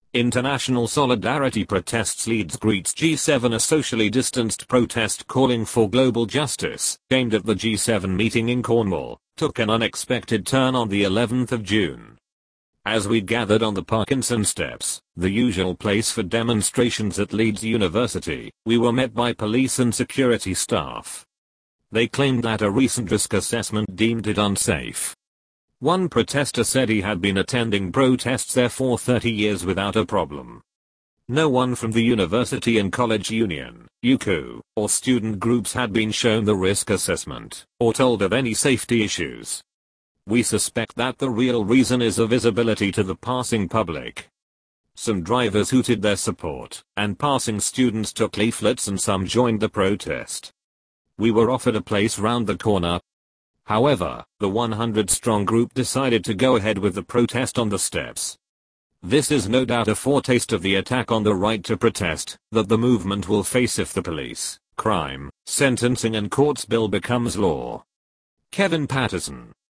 International Solidarity protests Leeds greets G7. A socially distanced protest calling for global justice, aimed at the G7 meeting in Cornwall, took an unexpected turn on the 11th of June. As we gathered on the Parkinson steps, the usual place for demonstrations at Leeds University, we were met by police and security staff. They claimed that a recent risk assessment deemed it unsafe. One protester said he had been attending protests there for 30 years without a problem. No one from the University and College Union, UCU, or student groups had been shown the risk assessment, or told of any safety issues. We suspect that the real reason is a visibility to the passing public. Some drivers hooted their support, and passing students took leaflets and some joined the protest. We were offered a place round the corner. However, the 100-strong group decided to go ahead with the protest on the steps. This is no doubt a foretaste of the attack on the right to protest that the movement will face if the police, crime, sentencing and courts bill becomes law. Kevin Patterson,